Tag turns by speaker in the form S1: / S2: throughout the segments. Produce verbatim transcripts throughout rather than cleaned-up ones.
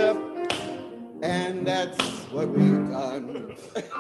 S1: worship, and that's what we've done.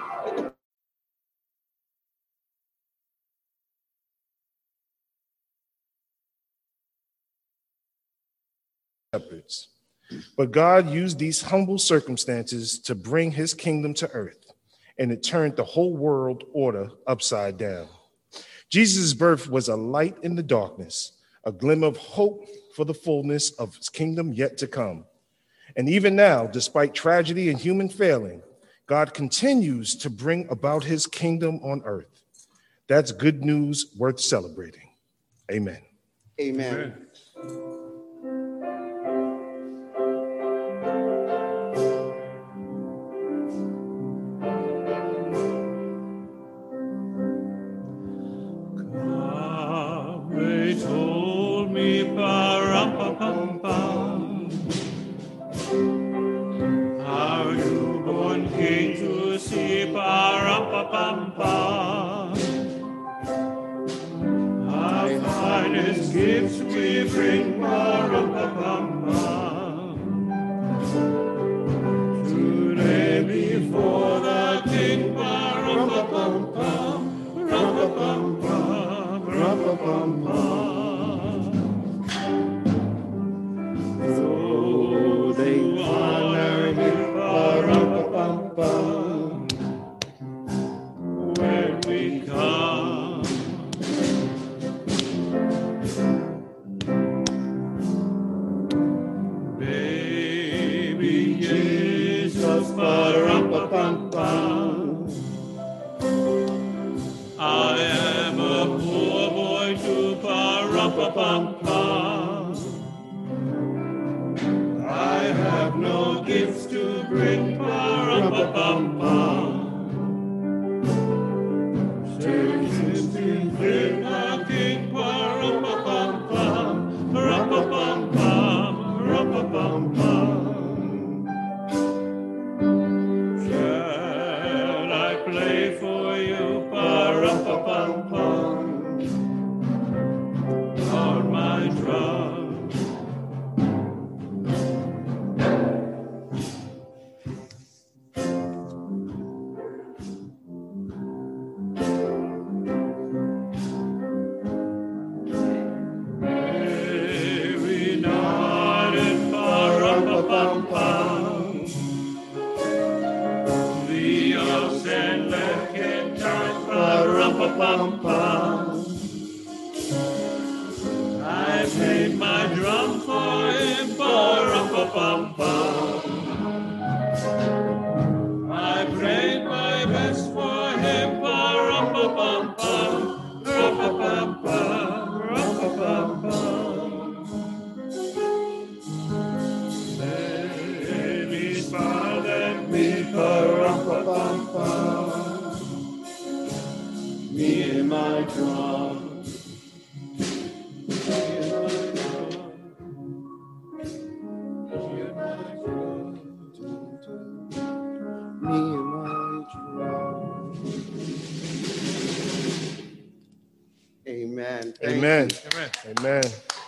S2: Shepherds. But God used these humble circumstances to bring his kingdom to earth, and it turned the whole world order upside down. Jesus' birth was a light in the darkness, a glimmer of hope for the fullness of his kingdom yet to come. And even now, despite tragedy and human failing, God continues to bring about his kingdom on earth. That's good news worth celebrating. Amen.
S1: Amen.
S2: Amen.
S1: Amen.
S2: Amen. Amen. Amen.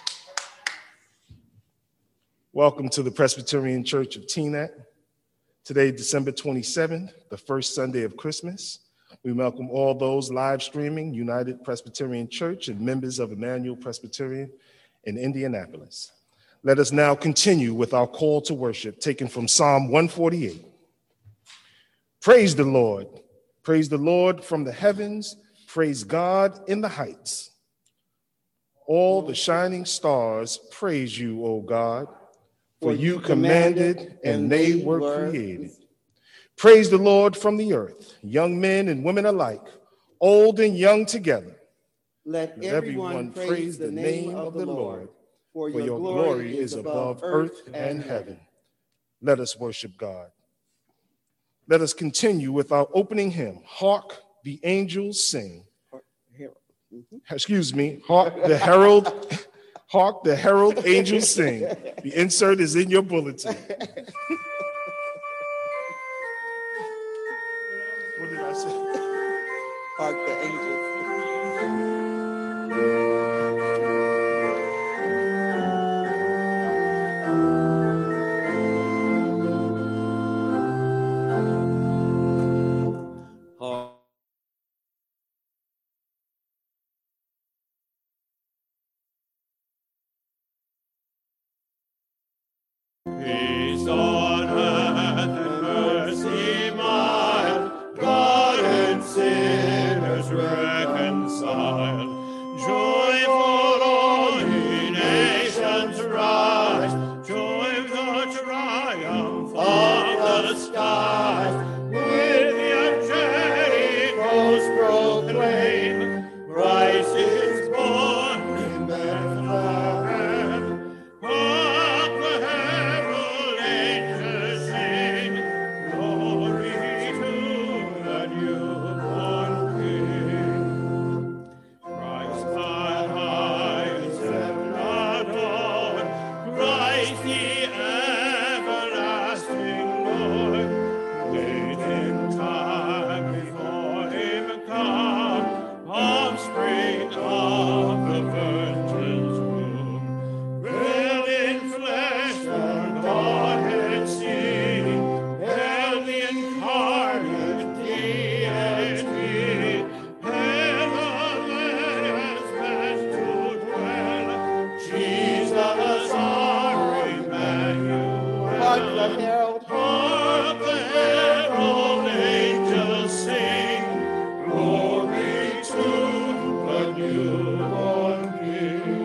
S2: Welcome to the Presbyterian Church of Teaneck. Today, December twenty-seventh, the first Sunday of Christmas. We welcome all those live streaming United Presbyterian Church and members of Emmanuel Presbyterian in Indianapolis. Let us now continue with our call to worship, taken from Psalm one forty-eight. Praise the Lord. Praise the Lord from the heavens. Praise God in the heights. All the shining stars praise you, O God, for you commanded and they were created. Praise the Lord from the earth, young men and women alike, old and young together.
S1: Let everyone praise the name of the Lord, for your glory is above earth and heaven.
S2: Let us worship God. Let us continue with our opening hymn, Hark the Angels Sing. Mm-hmm. Excuse me, hark the herald, hark the herald angels sing. The insert is in your bulletin. What did I say?
S1: Hark the angels.
S3: Peace on earth and mercy mild, God and sinners reconciled. Joyful all ye nations rise, joy the triumph of the skies. With the angelic host proclaim, Christ is born in Bethlehem. Hark the herald angels sing, glory to the newborn King. Christ on high is heaven adored, Christ the everlasting Lord. Late in time before him come, offspring of the Virgin's womb. Veiled in flesh the Godhead seen, hail the incarnate deity, hail the Lamb's best to dwell, Jesus our Emmanuel.
S1: Hark the herald,
S3: Hark the herald angels sing, glory to the newborn King.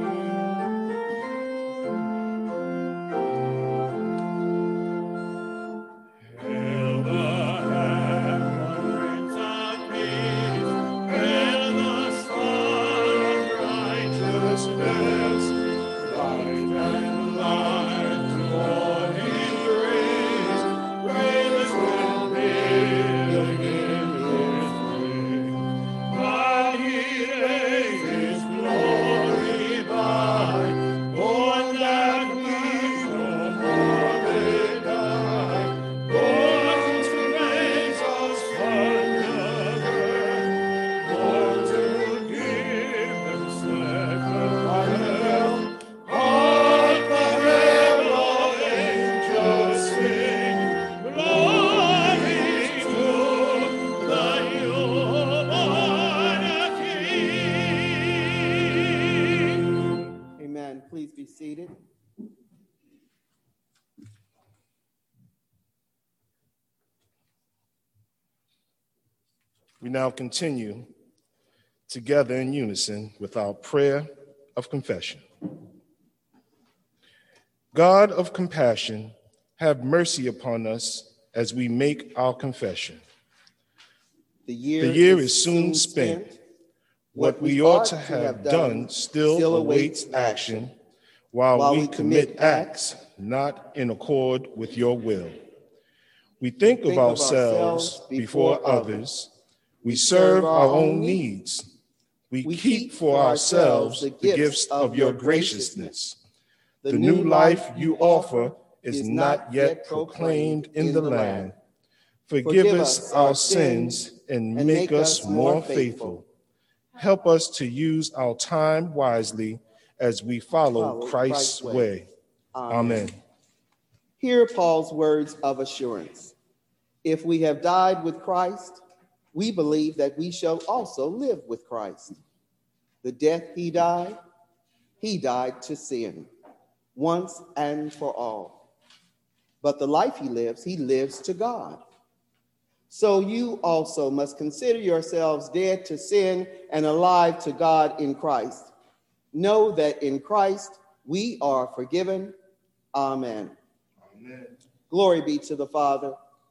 S3: Hail the heaven Prince of Peace, hail the Son of righteousness, light and light to all he brings, praises will build in his name. While he lays his glory by, born that we no more may die, born to raise us from the earth, born to give himself a life. Hark the herald angels sing, glory to the newborn King.
S1: amen. Please be seated.
S2: We now continue together in unison with our prayer of confession. God of compassion, have mercy upon us as we make our confession.
S1: The year,
S2: The year is soon spent. What we ought to have done still awaits action, while we commit acts not in accord with your will. We think of ourselves before others. We serve our own needs. We keep for ourselves the gifts of your graciousness. The new life you offer is not yet proclaimed in the land. Forgive us our sins and make us more faithful. Help us to use our time wisely as we follow Christ's way. Amen.
S1: Hear Paul's words of assurance. If we have died with Christ, we believe that we shall also live with Christ. The death he died, he died to sin, once and for all. But the life he lives, he lives to God. So you also must consider yourselves dead to sin and alive to God in Christ. Know that in Christ we are forgiven. Amen.
S2: Amen.
S1: Glory be to the Father.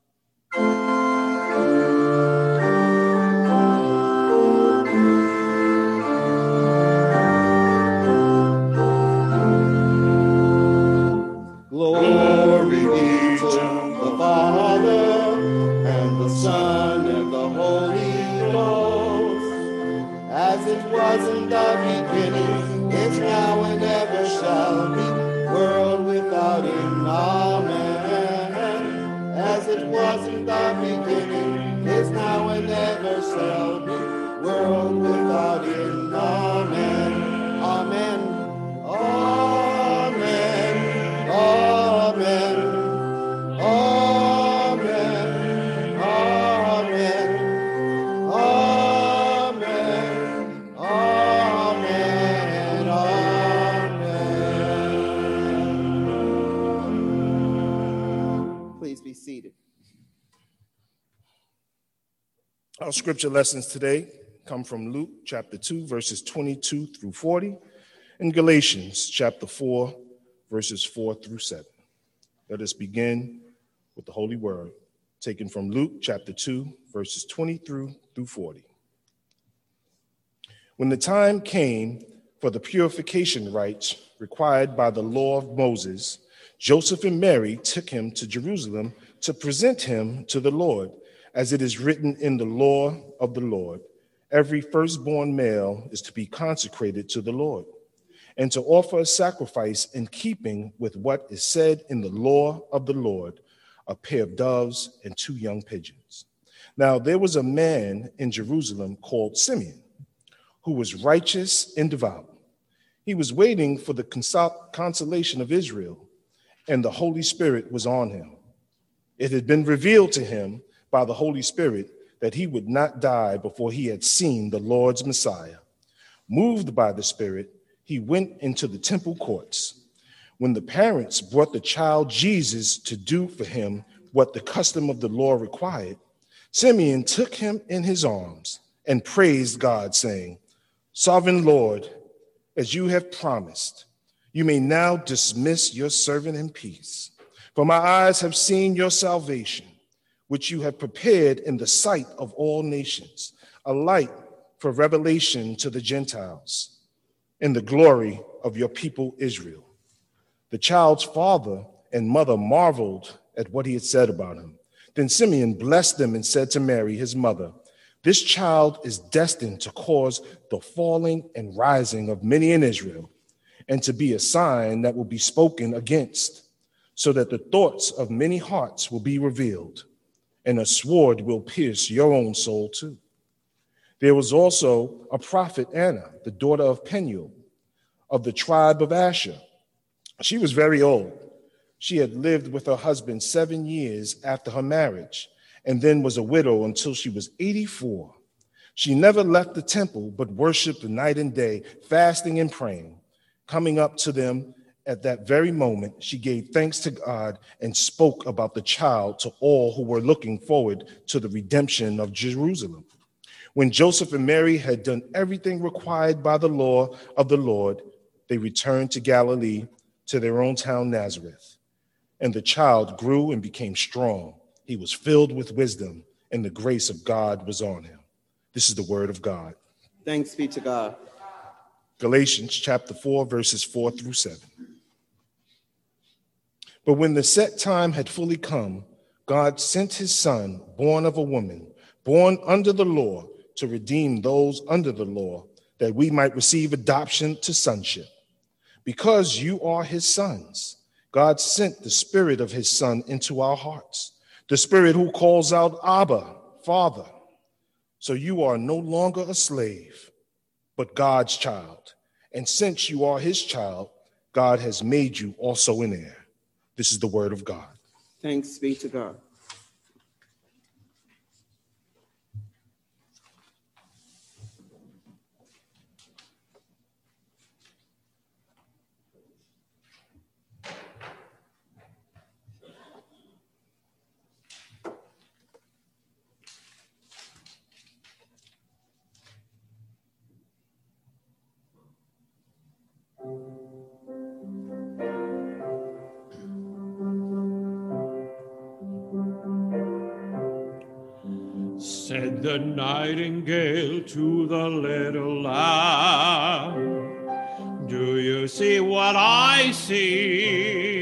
S1: Glory be to the Father, and the Son, and the Holy Ghost, as it was in the beginning, is now, and ever shall be, world without end. Amen. As it was in the beginning, is now, and ever shall be, world without end. Amen. Amen. Amen. Amen. Amen. Amen. Amen. Amen. Amen. seated.
S2: Our scripture lessons today come from Luke chapter two, verses twenty-two through forty, and Galatians chapter four, verses four through seven. Let us begin with the Holy Word, taken from Luke chapter two, verses twenty-two through forty. When the time came for the purification rites required by the law of Moses, Joseph and Mary took him to Jerusalem to present him to the Lord, as it is written in the law of the Lord. Every firstborn male is to be consecrated to the Lord, and to offer a sacrifice in keeping with what is said in the law of the Lord, a pair of doves and two young pigeons. Now there was a man in Jerusalem called Simeon, who was righteous and devout. He was waiting for the consol- consolation of Israel, and the Holy Spirit was on him. It had been revealed to him by the Holy Spirit that he would not die before he had seen the Lord's Messiah. Moved by the Spirit, he went into the temple courts. When the parents brought the child Jesus to do for him what the custom of the law required, Simeon took him in his arms and praised God, saying, "Sovereign Lord, as you have promised, you may now dismiss your servant in peace. For my eyes have seen your salvation, which you have prepared in the sight of all nations, a light for revelation to the Gentiles, in the glory of your people Israel." The child's father and mother marveled at what he had said about him. Then Simeon blessed them and said to Mary, his mother, "This child is destined to cause the falling and rising of many in Israel, and to be a sign that will be spoken against, so that the thoughts of many hearts will be revealed, and a sword will pierce your own soul too." There was also a prophet, Anna, the daughter of Penuel, of the tribe of Asher. She was very old. She had lived with her husband seven years after her marriage, and then was a widow until she was eighty-four. She never left the temple, but worshiped night and day, fasting and praying. Coming up to them at that very moment, she gave thanks to God and spoke about the child to all who were looking forward to the redemption of Jerusalem. When Joseph and Mary had done everything required by the law of the Lord, they returned to Galilee, to their own town, Nazareth. And the child grew and became strong. He was filled with wisdom, and the grace of God was on him. This is the word of God.
S1: Thanks be to God.
S2: Galatians chapter four, verses four through seven. But when the set time had fully come, God sent his son, born of a woman, born under the law, to redeem those under the law, that we might receive adoption to sonship. Because you are his sons, God sent the Spirit of his Son into our hearts, the Spirit who calls out, "Abba, Father." So you are no longer a slave, but God's child. And since you are his child, God has made you also an heir. This is the word of God.
S1: Thanks be to God.
S3: Said the nightingale to the little lamb, "Do you see what I see?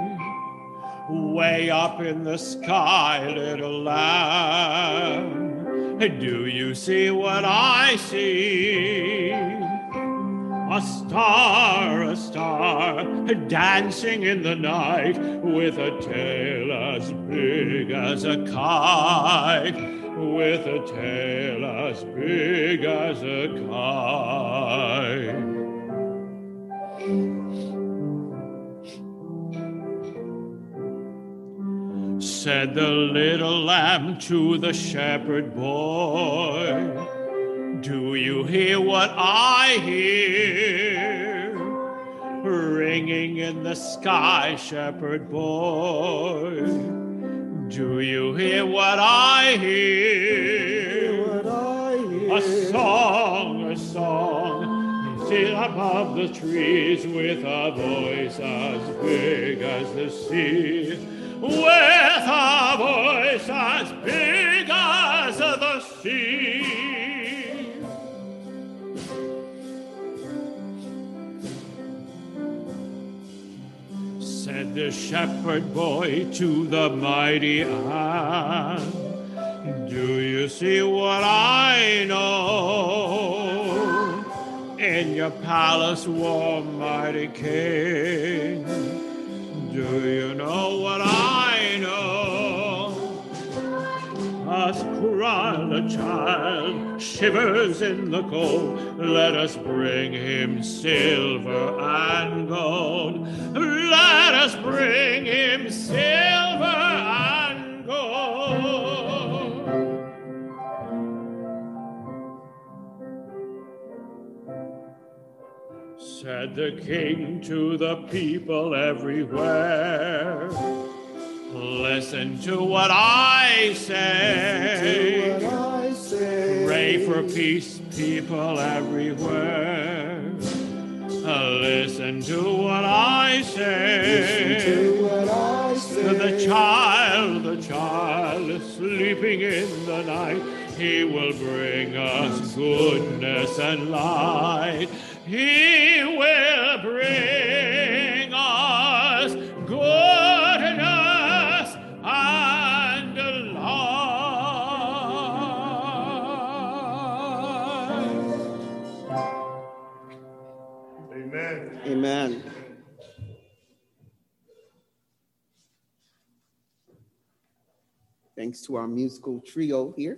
S3: Way up in the sky, little lamb, do you see what I see? A star, a star, dancing in the night, with a tail as big as a kite, with a tail as big as a kite." Said the little lamb to the shepherd boy, "Do you hear what I hear? Ringing in the sky, shepherd boy. Do you hear what I hear?
S1: What I hear.
S3: A song, a song, still above the trees, with a voice as big as the sea, with a voice as big as the sea. Said the shepherd boy to the mighty Anne, do you see what I know? In your palace, warm mighty king, do you know what I know? Us cried the child, shivers in the cold, let us bring him silver and gold. Let us bring him silver and gold. Said the king to the people everywhere, listen to what I say.
S1: Listen to what I say.
S3: Pray for peace, people everywhere. Listen to what I say.
S1: Listen to what I say.
S3: The child, the child is sleeping in the night. He will bring us goodness and light. He will bring us goodness and light.
S2: Amen.
S1: Amen. Thanks to our musical trio here.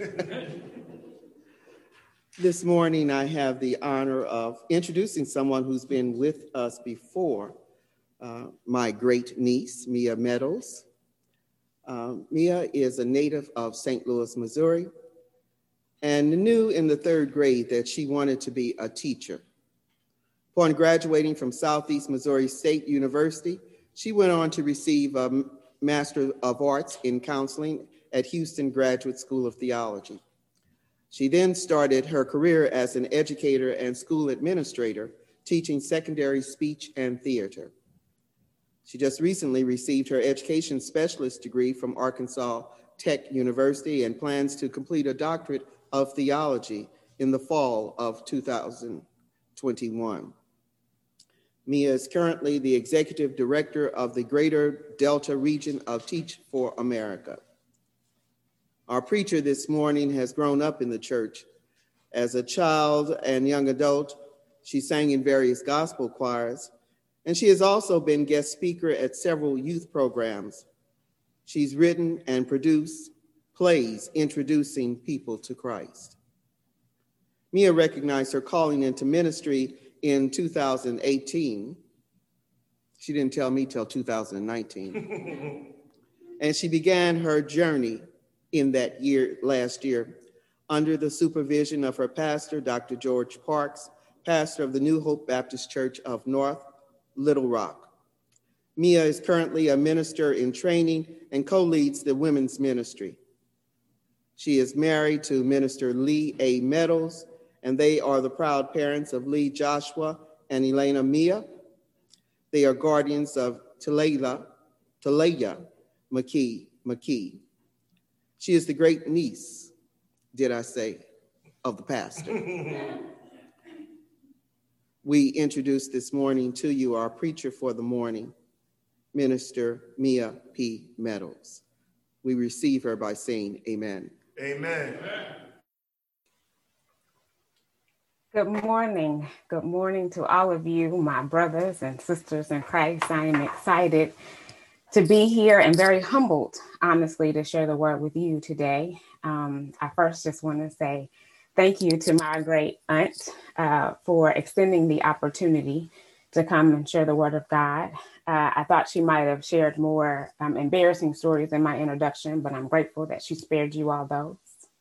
S1: This morning, I have the honor of introducing someone who's been with us before, uh, my great niece, Mia Meadows. Uh, Mia is a native of Saint Louis, Missouri, and knew in the third grade that she wanted to be a teacher. Upon graduating from Southeast Missouri State University, she went on to receive a Master of Arts in Counseling at Houston Graduate School of Theology. She then started her career as an educator and school administrator, teaching secondary speech and theater. She just recently received her education specialist degree from Arkansas Tech University and plans to complete a doctorate of theology in the fall of two thousand twenty-one. Mia is currently the executive director of the Greater Delta region of Teach for America. Our preacher this morning has grown up in the church. As a child and young adult, she sang in various gospel choirs, and she has also been guest speaker at several youth programs. She's written and produced plays introducing people to Christ. Mia recognized her calling into ministry in two thousand eighteen. She didn't tell me till two thousand nineteen. And she began her journey in that year, last year, under the supervision of her pastor, Doctor George Parks, pastor of the New Hope Baptist Church of North Little Rock. Mia is currently a minister in training and co-leads the women's ministry. She is married to Minister Lee A. Meadows, and they are the proud parents of Lee Joshua and Elena Mia. They are guardians of Talayla, Talaya McKee, McKee. She is the great niece, did I say, of the pastor. We introduce this morning to you our preacher for the morning, Minister Mia P. Meadows. We receive her by saying amen.
S2: Amen.
S4: Good morning. Good morning to all of you, my brothers and sisters in Christ. I am excited to be here and very humbled, honestly, to share the word with you today. Um, I first just want to say thank you to my great aunt uh, for extending the opportunity to come and share the word of God. Uh, I thought she might have shared more um, embarrassing stories in my introduction, but I'm grateful that she spared you all those.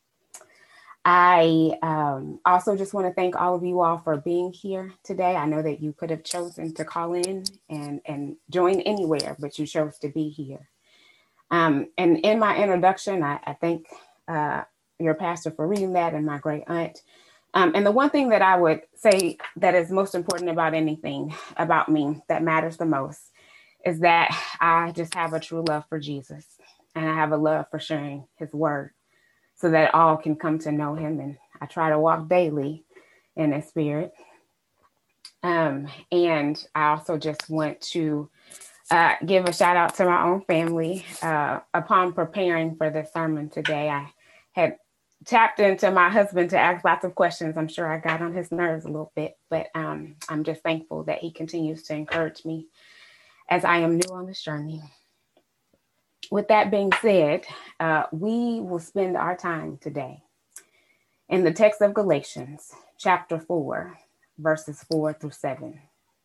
S4: I um, also just want to thank all of you all for being here today. I know that you could have chosen to call in and, and join anywhere, but you chose to be here. Um, and in my introduction, I, I thank uh, your pastor for reading that and my great aunt. Um, and the one thing that I would say that is most important about anything about me that matters the most is that I just have a true love for Jesus, and I have a love for sharing his word so that all can come to know him. And I try to walk daily in his spirit. Um, and I also just want to uh, give a shout out to my own family. Uh, upon preparing for this sermon today, I had tapped into my husband to ask lots of questions. I'm sure I got on his nerves a little bit, but um, I'm just thankful that he continues to encourage me as I am new on this journey. With that being said, uh, we will spend our time today in the text of Galatians, chapter four, verses four through seven.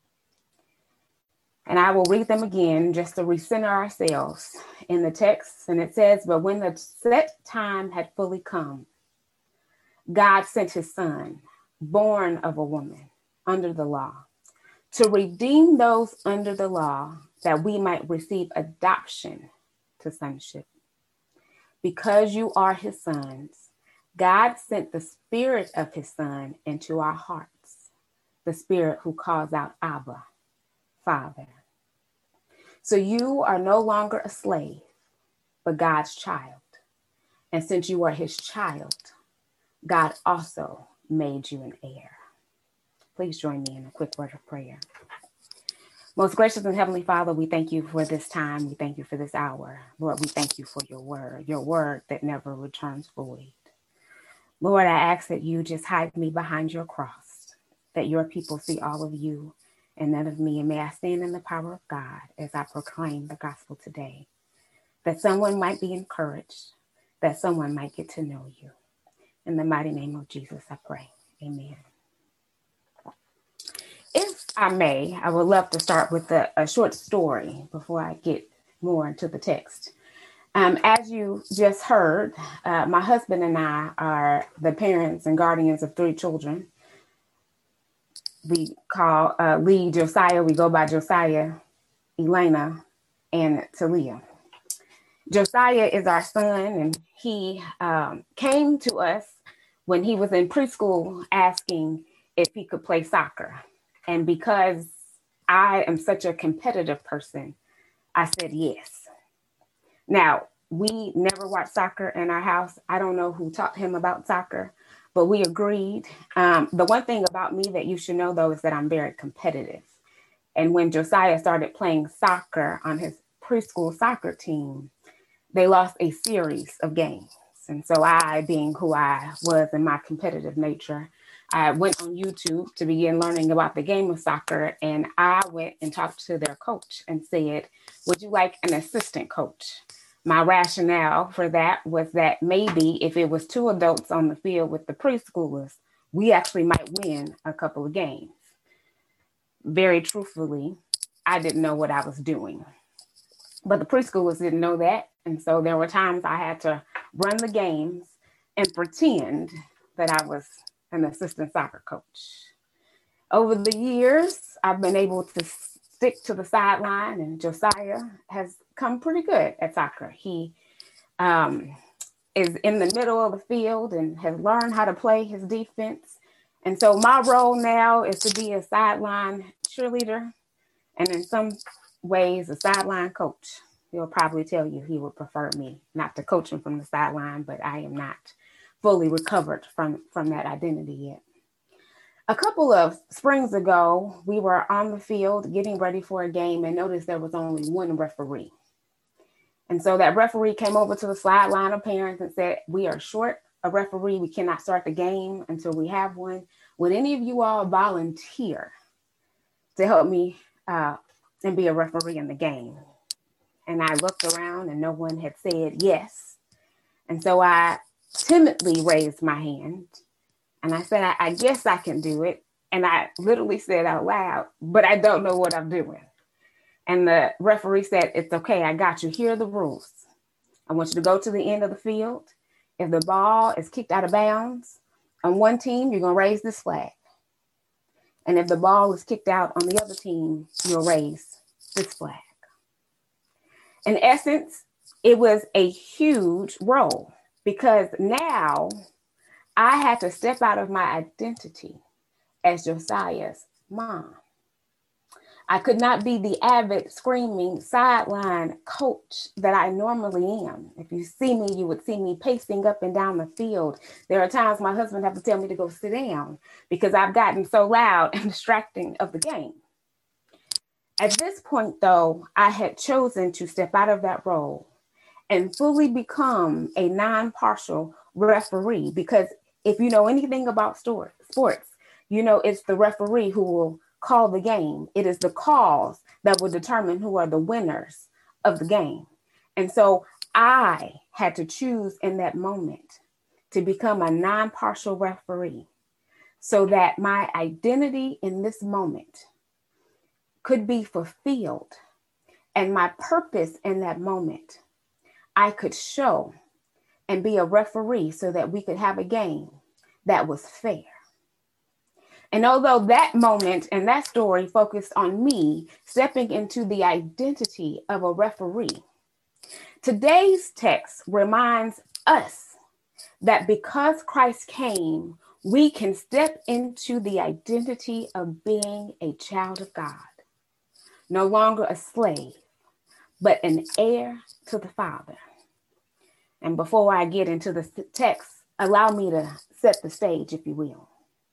S4: And I will read them again just to recenter ourselves in the text. And it says, "But when the set time had fully come, God sent his son, born of a woman, under the law, to redeem those under the law, that we might receive adoption to sonship. Because you are his sons, God sent the spirit of his son into our hearts, the spirit who calls out, Abba, Father. So you are no longer a slave, but God's child. And since you are his child, God also made you an heir." Please join me in a quick word of prayer. Most gracious and heavenly Father, we thank you for this time. We thank you for this hour. Lord, we thank you for your word, your word that never returns void. Lord, I ask that you just hide me behind your cross, that your people see all of you and none of me. And may I stand in the power of God as I proclaim the gospel today, that someone might be encouraged, that someone might get to know you. In the mighty name of Jesus, I pray. Amen. If I may, I would love to start with a, a short story before I get more into the text. Um, as you just heard, uh, my husband and I are the parents and guardians of three children. We call uh, Lee Josiah. We go by Josiah, Elena, and Talia. Josiah is our son, and he um, came to us when he was in preschool asking if he could play soccer. And because I am such a competitive person, I said yes. Now, we never watched soccer in our house. I don't know who taught him about soccer, but we agreed. Um, the one thing about me that you should know, though, is that I'm very competitive. And when Josiah started playing soccer on his preschool soccer team, they lost a series of games. And so I, being who I was in my competitive nature, I went on YouTube to begin learning about the game of soccer, and I went and talked to their coach and said, would you like an assistant coach? My rationale for that was that maybe if it was two adults on the field with the preschoolers, we actually might win a couple of games. Very truthfully, I didn't know what I was doing, but the preschoolers didn't know that. And so there were times I had to run the games and pretend that I was an assistant soccer coach. Over the years, I've been able to stick to the sideline, and Josiah has come pretty good at soccer. He um, is in the middle of the field and has learned how to play his defense. And so my role now is to be a sideline cheerleader, and in some ways, a sideline coach. He'll probably tell you he would prefer me not to coach him from the sideline, but I am not fully recovered from, from that identity yet. A couple of springs ago, we were on the field getting ready for a game and noticed there was only one referee. And so that referee came over to the sideline of parents and said, we are short a referee. We cannot start the game until we have one. Would any of you all volunteer to help me uh, and be a referee in the game? And I looked around and no one had said yes. And so I timidly raised my hand and I said, I, I guess I can do it. And I literally said out loud, but I don't know what I'm doing. And the referee said, it's okay, I got you. Here are the rules. I want you to go to the end of the field. If the ball is kicked out of bounds on one team, you're gonna raise this flag. And if the ball is kicked out on the other team, you'll raise this flag. In essence, it was a huge role because now I had to step out of my identity as Josiah's mom. I could not be the avid, screaming sideline coach that I normally am. If you see me, you would see me pacing up and down the field. There are times my husband has to tell me to go sit down because I've gotten so loud and distracting of the game. At this point, though, I had chosen to step out of that role and fully become a non-partial referee, because if you know anything about sports, you know it's the referee who will call the game. It is the calls that will determine who are the winners of the game. And so I had to choose in that moment to become a non-partial referee so that my identity in this moment could be fulfilled, and my purpose in that moment I could show and be a referee so that we could have a game that was fair. And although that moment and that story focused on me stepping into the identity of a referee, today's text reminds us that because Christ came, we can step into the identity of being a child of God, no longer a slave, but an heir to the Father. And before I get into the text, allow me to set the stage, if you will.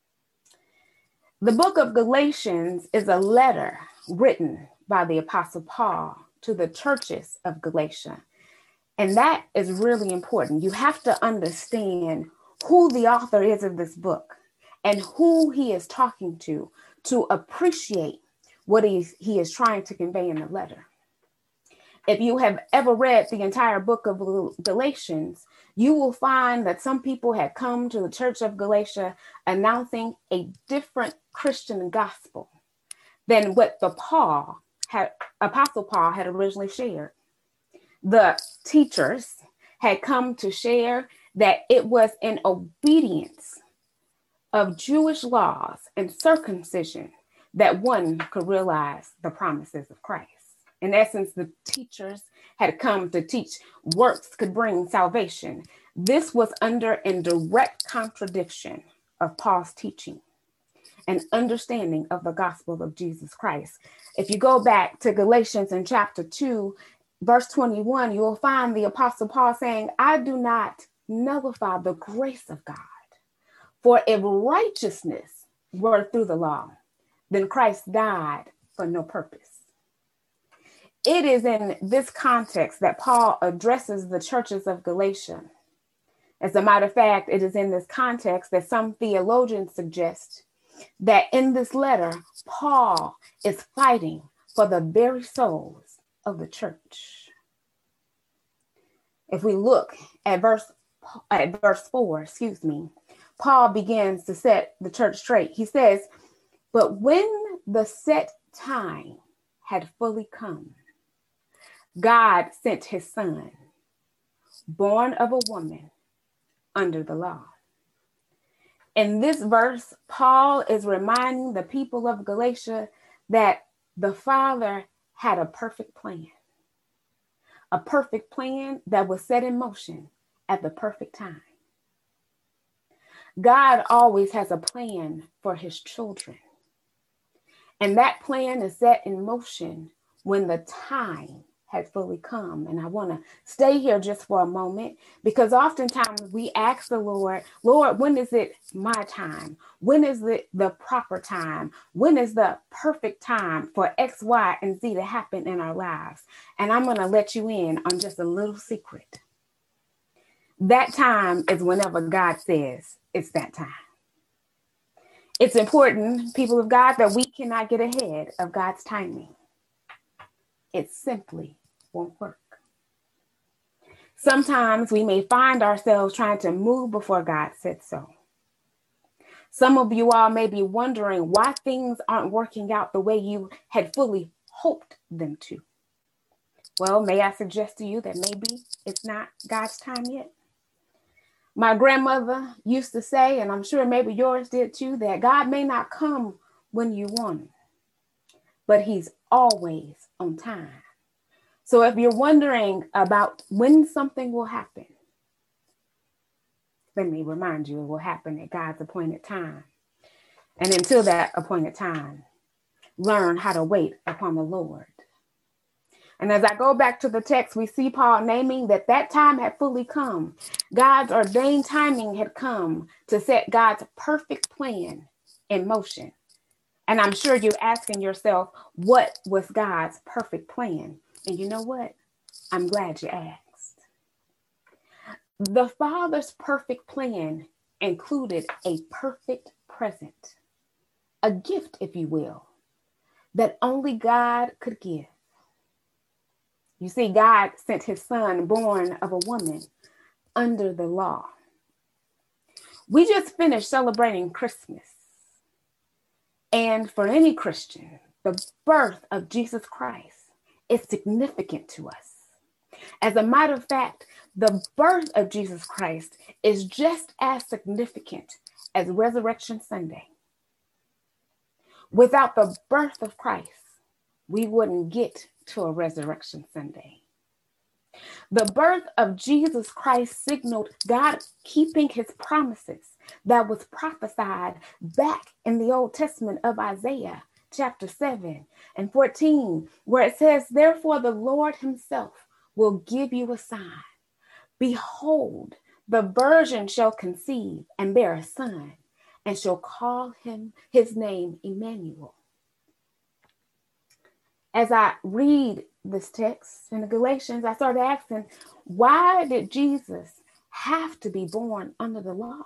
S4: The book of Galatians is a letter written by the Apostle Paul to the churches of Galatia. And that is really important. You have to understand who the author is of this book and who he is talking to to appreciate what he, he is trying to convey in the letter. If you have ever read the entire book of Galatians, you will find that some people had come to the church of Galatia announcing a different Christian gospel than what the Paul had, Apostle Paul had originally shared. The teachers had come to share that it was in obedience of Jewish laws and circumcision that one could realize the promises of Christ. In essence, the teachers had come to teach works could bring salvation. This was under in direct contradiction of Paul's teaching and understanding of the gospel of Jesus Christ. If you go back to Galatians in chapter two, verse twenty-one, you will find the Apostle Paul saying, I do not nullify the grace of God. For if righteousness were through the law, then Christ died for no purpose. It is in this context that Paul addresses the churches of Galatia. As a matter of fact, it is in this context that some theologians suggest that in this letter, Paul is fighting for the very souls of the church. If we look at verse, at verse four, excuse me, Paul begins to set the church straight. He says, but when the set time had fully come, God sent his son, born of a woman under the law. In this verse, Paul is reminding the people of Galatia that the Father had a perfect plan, a perfect plan that was set in motion at the perfect time. God always has a plan for his children. And that plan is set in motion when the time had fully come. And I want to stay here just for a moment, because oftentimes we ask the Lord, Lord, when is it my time? When is it the proper time? When is the perfect time for X, Y, and Z to happen in our lives? And I'm going to let you in on just a little secret. That time is whenever God says it's that time. It's important, people of God, that we cannot get ahead of God's timing. It simply won't work. Sometimes we may find ourselves trying to move before God said so. Some of you all may be wondering why things aren't working out the way you had fully hoped them to. Well, may I suggest to you that maybe it's not God's time yet? My grandmother used to say, and I'm sure maybe yours did too, that God may not come when you want him, but he's always on time. So if you're wondering about when something will happen, let me remind you it will happen at God's appointed time. And until that appointed time, learn how to wait upon the Lord. And as I go back to the text, we see Paul naming that that time had fully come. God's ordained timing had come to set God's perfect plan in motion. And I'm sure you're asking yourself, what was God's perfect plan? And you know what? I'm glad you asked. The Father's perfect plan included a perfect present, a gift, if you will, that only God could give. You see, God sent his son, born of a woman, under the law. We just finished celebrating Christmas. And for any Christian, the birth of Jesus Christ is significant to us. As a matter of fact, the birth of Jesus Christ is just as significant as Resurrection Sunday. Without the birth of Christ, we wouldn't get to a Resurrection Sunday. The birth of Jesus Christ signaled God keeping his promises that was prophesied back in the Old Testament of Isaiah chapter seven and fourteen, where it says, therefore the Lord himself will give you a sign. Behold, the virgin shall conceive and bear a son, and shall call him his name Emmanuel. As I read this text in the Galatians, I started asking, why did Jesus have to be born under the law?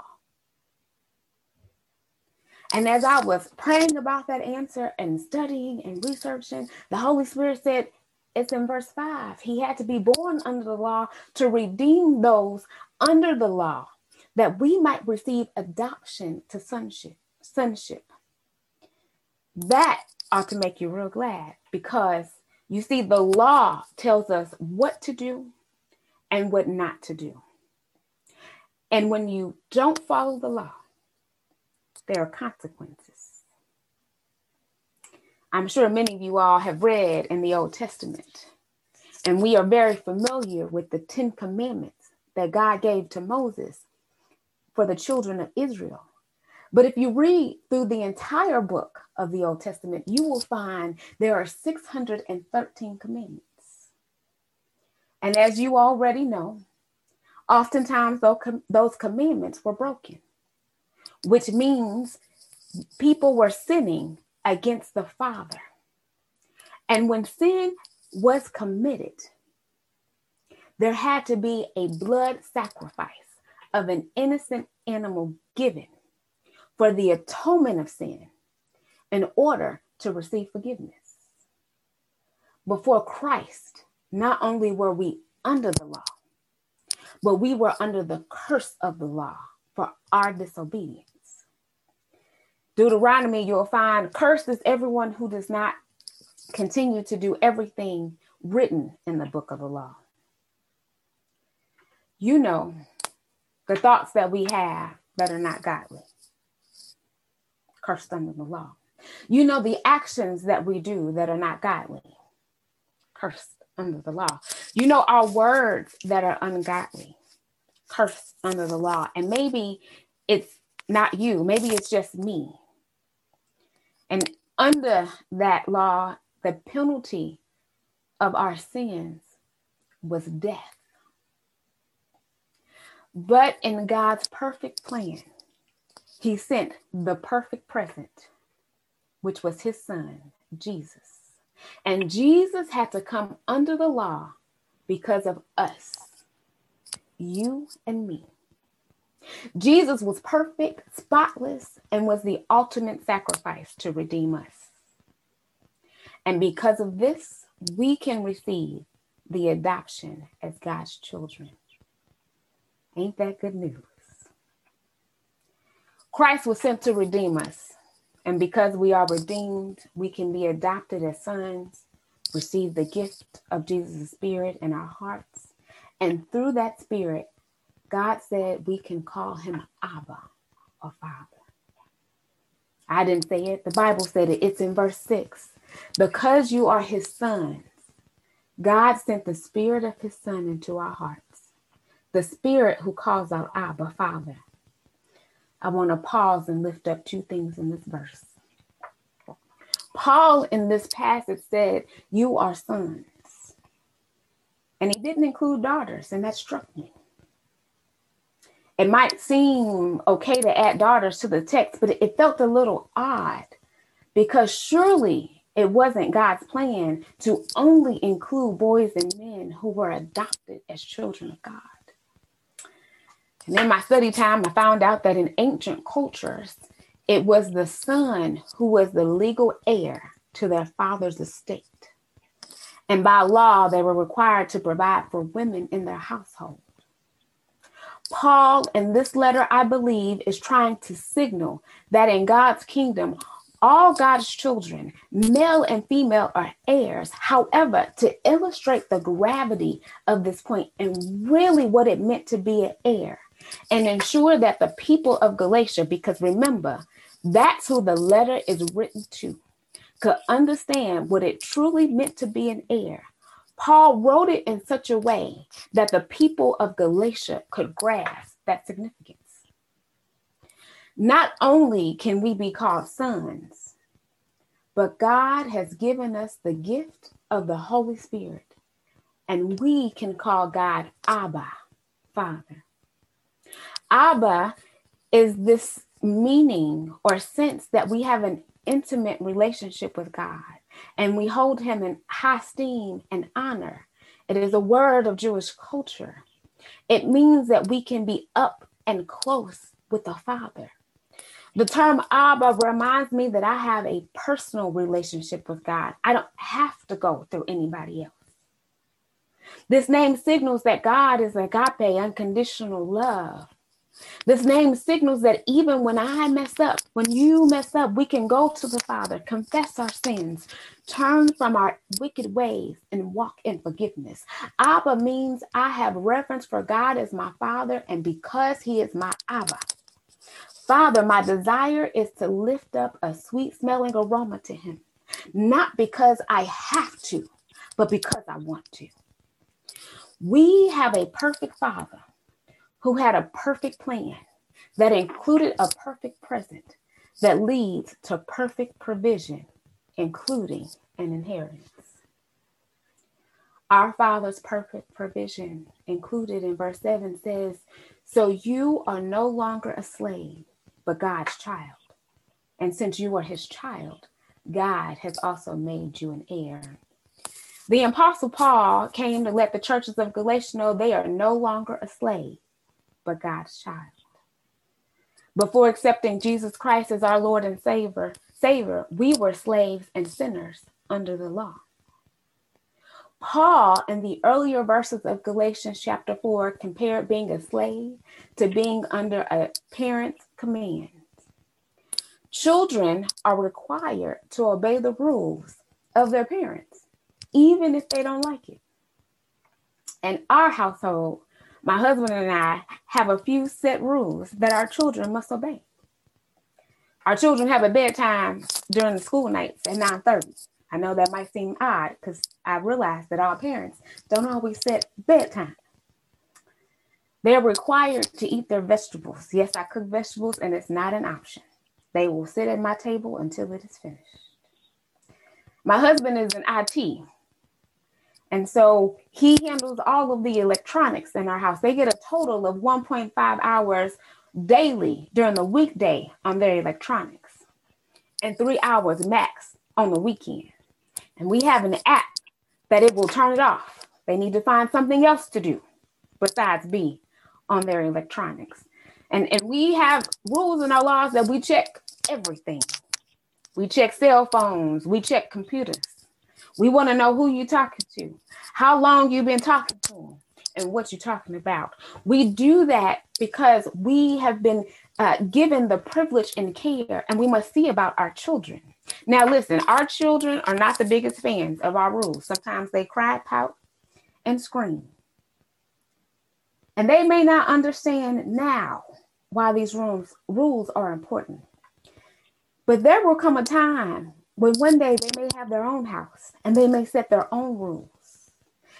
S4: And as I was praying about that answer and studying and researching, the Holy Spirit said, it's in verse five. He had to be born under the law to redeem those under the law, that we might receive adoption to sonship. sonship. That ought to make you real glad, because you see, the law tells us what to do and what not to do. And when you don't follow the law, there are consequences. I'm sure many of you all have read in the Old Testament, and we are very familiar with the Ten Commandments that God gave to Moses for the children of Israel. But if you read through the entire book of the Old Testament, you will find there are six hundred thirteen commandments. And as you already know, oftentimes those commandments were broken, which means people were sinning against the Father. And when sin was committed, there had to be a blood sacrifice of an innocent animal given for the atonement of sin in order to receive forgiveness. Before Christ, not only were we under the law, but we were under the curse of the law for our disobedience. Deuteronomy, you'll find, cursed is everyone who does not continue to do everything written in the book of the law. You know, the thoughts that we have that are not godly, cursed under the law. You know, the actions that we do that are not godly, cursed under the law. You know, our words that are ungodly, cursed under the law. And maybe it's not you, maybe it's just me. And under that law, the penalty of our sins was death. But in God's perfect plan, he sent the perfect present, which was his son, Jesus. And Jesus had to come under the law because of us, you and me. Jesus was perfect, spotless, and was the ultimate sacrifice to redeem us. And because of this, we can receive the adoption as God's children. Ain't that good news? Christ was sent to redeem us. And because we are redeemed, we can be adopted as sons, receive the gift of Jesus' Spirit in our hearts. And through that Spirit, God said we can call him Abba, or Father. I didn't say it. The Bible said it. It's in verse six. Because you are his sons, God sent the Spirit of his Son into our hearts, the Spirit who calls out, Abba, Father. I want to pause and lift up two things in this verse. Paul in this passage said, you are sons. And he didn't include daughters, and that struck me. It might seem okay to add daughters to the text, but it felt a little odd because surely it wasn't God's plan to only include boys and men who were adopted as children of God. And in my study time, I found out that in ancient cultures, it was the son who was the legal heir to their father's estate. And by law, they were required to provide for women in their household. Paul, in this letter, I believe, is trying to signal that in God's kingdom, all God's children, male and female, are heirs. However, to illustrate the gravity of this point and really what it meant to be an heir, and ensure that the people of Galatia, because remember, that's who the letter is written to, could understand what it truly meant to be an heir. Paul wrote it in such a way that the people of Galatia could grasp that significance. Not only can we be called sons, but God has given us the gift of the Holy Spirit, and we can call God Abba, Father. Abba is this meaning or sense that we have an intimate relationship with God and we hold him in high esteem and honor. It is a word of Jewish culture. It means that we can be up and close with the Father. The term Abba reminds me that I have a personal relationship with God. I don't have to go through anybody else. This name signals that God is agape, unconditional love. This name signals that even when I mess up, when you mess up, we can go to the Father, confess our sins, turn from our wicked ways, and walk in forgiveness. Abba means I have reverence for God as my Father, and because he is my Abba, Father, my desire is to lift up a sweet-smelling aroma to him, not because I have to, but because I want to. We have a perfect Father who had a perfect plan that included a perfect present that leads to perfect provision, including an inheritance. Our Father's perfect provision, included in verse seven, says, so you are no longer a slave, but God's child. And since you are his child, God has also made you an heir. The Apostle Paul came to let the churches of Galatia know they are no longer a slave, but God's child. Before accepting Jesus Christ as our Lord and Savior, Savior, we were slaves and sinners under the law. Paul, in the earlier verses of Galatians chapter four, compared being a slave to being under a parent's command. Children are required to obey the rules of their parents, even if they don't like it. In our household, my husband and I have a few set rules that our children must obey. Our children have a bedtime during the school nights at nine thirty. I know that might seem odd because I realize that our parents don't always set bedtime. They're required to eat their vegetables. Yes, I cook vegetables and it's not an option. They will sit at my table until it is finished. My husband is in I T. And so he handles all of the electronics in our house. They get a total of one point five hours daily during the weekday on their electronics and three hours max on the weekend. And we have an app that it will turn it off. They need to find something else to do besides be on their electronics. And, and we have rules in our laws that we check everything. We check cell phones. We check computers. We want to know who you're talking to, how long you've been talking to them, and what you're talking about. We do that because we have been uh, given the privilege and care, and we must see about our children. Now, listen, our children are not the biggest fans of our rules. Sometimes they cry, pout, and scream. And they may not understand now why these rules, rules are important. But there will come a time when one day they may have their own house and they may set their own rules.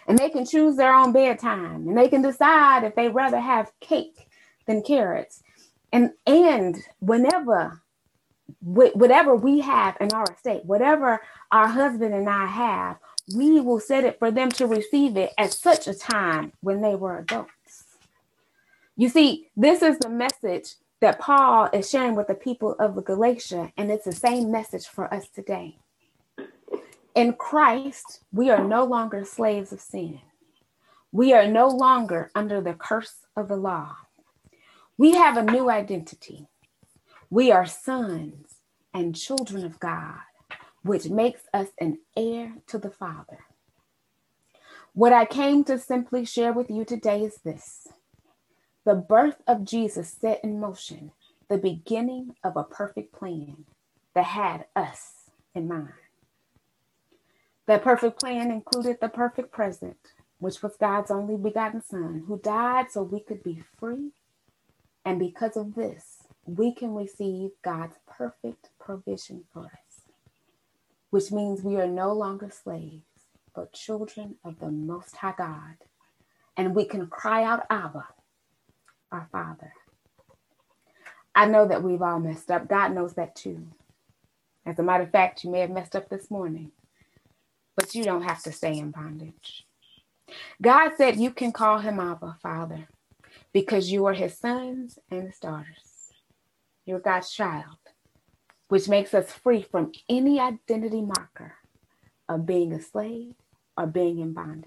S4: And they can choose their own bedtime, and they can decide if they'd rather have cake than carrots. And and whenever, whatever we have in our estate, whatever our husband and I have, we will set it for them to receive it at such a time when they were adults. You see, this is the message that Paul is sharing with the people of Galatia, and it's the same message for us today. In Christ, we are no longer slaves of sin. We are no longer under the curse of the law. We have a new identity. We are sons and children of God, which makes us an heir to the Father. What I came to simply share with you today is this. The birth of Jesus set in motion the beginning of a perfect plan that had us in mind. That perfect plan included the perfect present, which was God's only begotten Son, who died so we could be free. And because of this, we can receive God's perfect provision for us, which means we are no longer slaves, but children of the Most High God. And we can cry out, Abba, our Father. I know that we've all messed up. God knows that too. As a matter of fact, you may have messed up this morning, but you don't have to stay in bondage. God said you can call him Abba, Father, because you are his sons and his daughters. You're God's child, which makes us free from any identity marker of being a slave or being in bondage.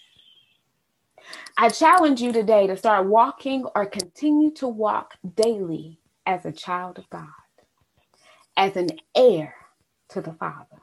S4: I challenge you today to start walking or continue to walk daily as a child of God, as an heir to the Father.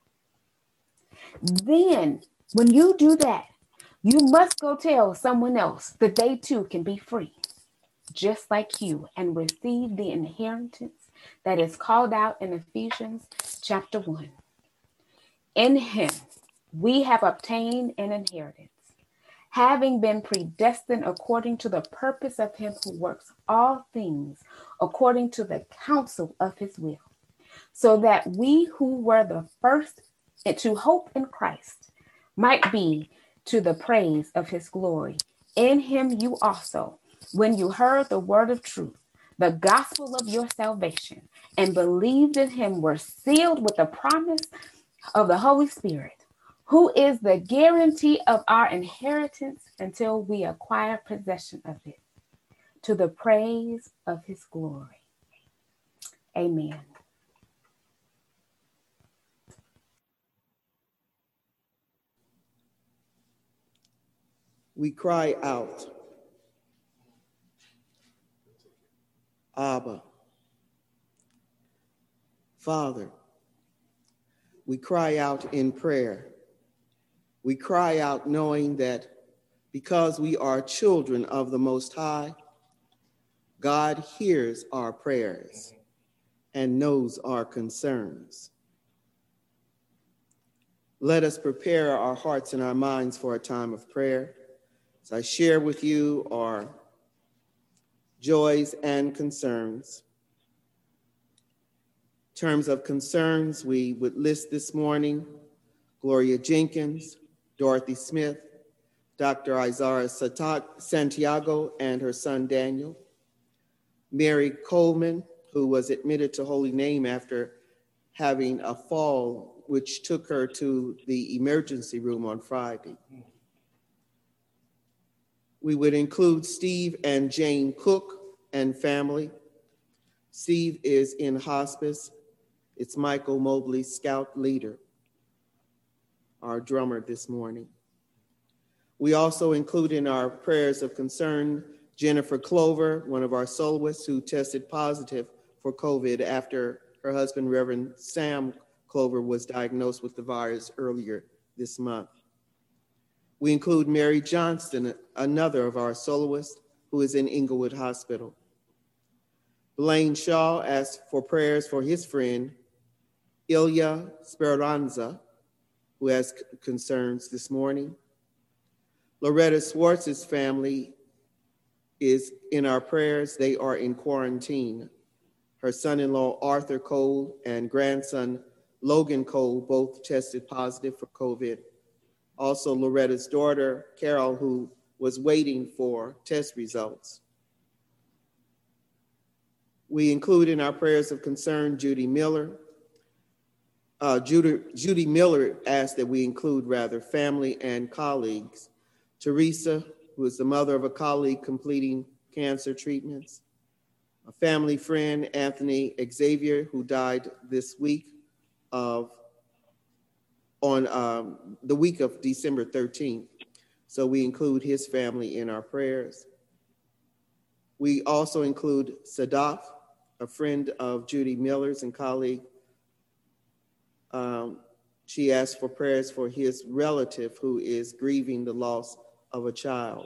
S4: Then, when you do that, you must go tell someone else that they too can be free, just like you, and receive the inheritance that is called out in Ephesians chapter one. In him, we have obtained an inheritance, having been predestined according to the purpose of him who works all things according to the counsel of his will, so that we who were the first to hope in Christ might be to the praise of his glory. In him you also, when you heard the word of truth, the gospel of your salvation, and believed in him, were sealed with the promise of the Holy Spirit, who is the guarantee of our inheritance until we acquire possession of it, to the praise of his glory. Amen.
S1: We cry out, Abba, Father. We cry out in prayer. We cry out knowing that because we are children of the Most High, God hears our prayers and knows our concerns. Let us prepare our hearts and our minds for a time of prayer. As I share with you our joys and concerns. In terms of concerns, we would list this morning Gloria Jenkins, Dorothy Smith, Doctor Izara Santiago and her son Daniel, Mary Coleman, who was admitted to Holy Name after having a fall, which took her to the emergency room on Friday. We would include Steve and Jane Cook and family. Steve is in hospice. It's Michael Mobley, scout leader, our drummer this morning. We also include in our prayers of concern Jennifer Clover, one of our soloists who tested positive for COVID after her husband, Reverend Sam Clover, was diagnosed with the virus earlier this month. We include Mary Johnston, another of our soloists who is in Inglewood Hospital. Blaine Shaw asked for prayers for his friend, Ilya Speranza, who has concerns this morning. Loretta Swartz's family is in our prayers. They are in quarantine. Her son-in-law, Arthur Cole, and grandson, Logan Cole, both tested positive for COVID. Also, Loretta's daughter, Carol, who was waiting for test results. We include in our prayers of concern Judy Miller. Uh, Judy, Judy Miller asked that we include, rather, family and colleagues. Teresa, who is the mother of a colleague completing cancer treatments. A family friend, Anthony Xavier, who died this week of, on um, the week of December thirteenth. So we include his family in our prayers. We also include Sadaf, a friend of Judy Miller's and colleague. Um, she asked for prayers for his relative who is grieving the loss of a child.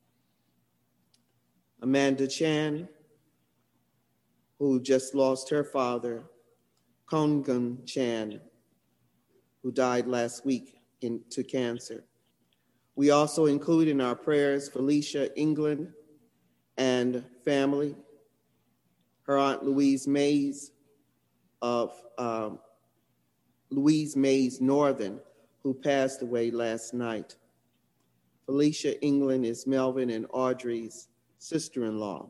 S1: Amanda Chan, who just lost her father, Kongun Chan, who died last week in, to cancer. We also include in our prayers Felicia England and family, her Aunt Louise Mays of um, Louise Mays Northern, who passed away last night. Felicia England is Melvin and Audrey's sister-in-law.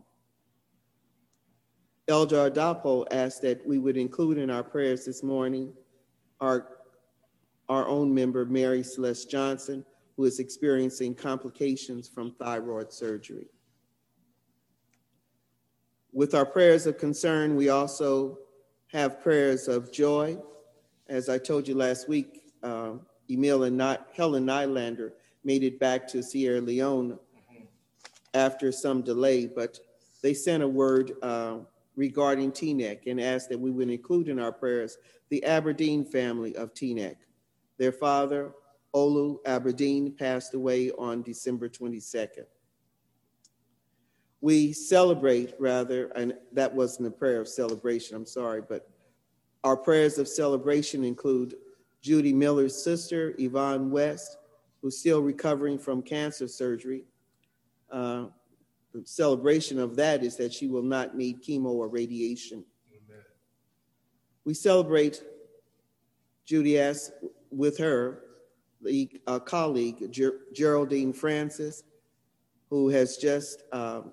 S1: Elder Adapo asked that we would include in our prayers this morning our, our own member, Mary Celeste Johnson, who is experiencing complications from thyroid surgery. With our prayers of concern, we also have prayers of joy. As I told you last week, uh, Emil and not, Helen Nylander made it back to Sierra Leone after some delay, but they sent a word uh, regarding Teaneck and asked that we would include in our prayers the Aberdeen family of Teaneck. Their father, Olu Aberdeen, passed away on December twenty-second. We celebrate, rather, and that wasn't a prayer of celebration, I'm sorry, but our prayers of celebration include Judy Miller's sister, Yvonne West, who's still recovering from cancer surgery. Uh, the celebration of that is that she will not need chemo or radiation. Amen. We celebrate Judy asked with her, the uh, colleague, Ger- Geraldine Francis, who has just, um,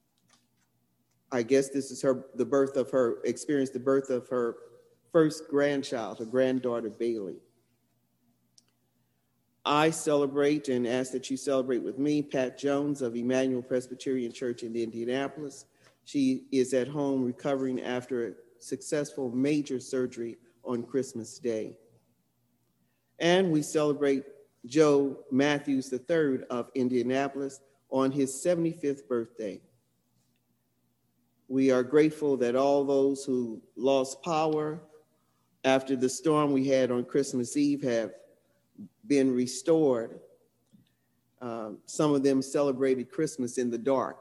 S1: I guess this is her, the birth of her, experienced the birth of her first grandchild, her granddaughter, Bailey. I celebrate and ask that you celebrate with me Pat Jones of Emmanuel Presbyterian Church in Indianapolis. She is at home recovering after a successful major surgery on Christmas Day. And we celebrate Joe Matthews the third of Indianapolis on his seventy-fifth birthday. We are grateful that all those who lost power after the storm we had on Christmas Eve have been restored. Um, some of them celebrated Christmas in the dark,